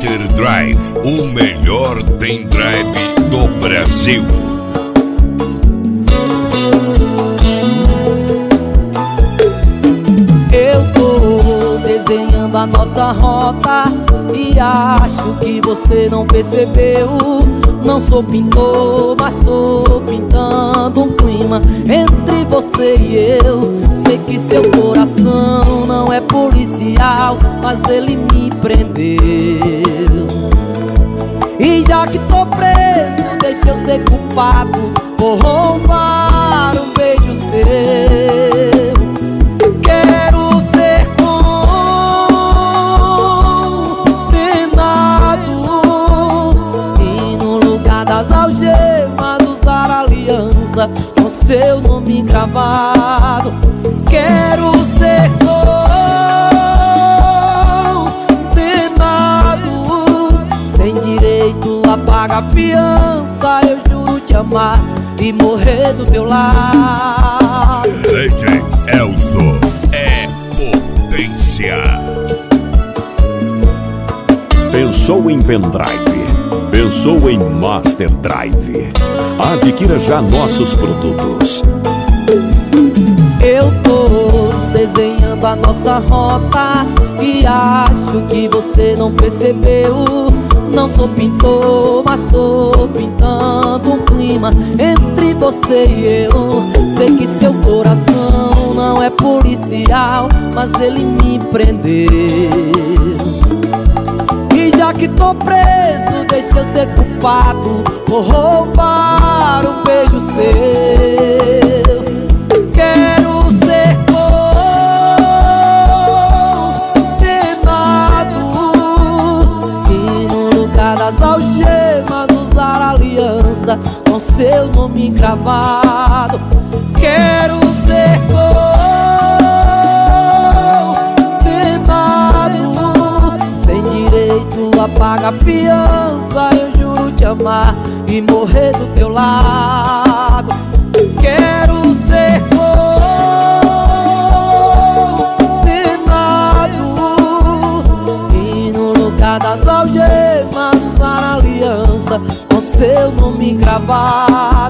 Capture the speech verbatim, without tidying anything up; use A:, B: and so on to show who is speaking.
A: Master Drive, o melhor pendrive do Brasil.
B: Eu tô desenhando a nossa rota e acho que você não percebeu. Não sou pintor, mas tô pintando um clima entre você e eu. Sei que seu coração não é policial, mas ele me prendeu. E já que tô preso, deixa eu ser culpado por roubar um beijo seu. Quero ser condenado e no lugar das algemas usar aliança com seu nome gravado. Quero ser condenado sem direito a pagar fiança. Eu juro te amar e morrer do teu lado.
A: D J Elzo é potência.
C: Pensou em pendrive? Pensou em Master Drive? Adquira já nossos produtos.
B: Eu tô desenhando a nossa rota e acho que você não percebeu. Não sou pintor, mas tô pintando um clima entre você e eu. Sei que seu coração não é policial, mas ele me prendeu. E já que tô preso, deixa eu ser culpado por roubar um beijo seu. Quero ser condenado e no lugar das algemas usar aliança com seu nome gravado. Quero ser condenado sem direito a pagar fiança. Eu juro te amar e morrer do teu lado. Quero ser condenado e no lugar das algemas usar aliança com seu nome gravado.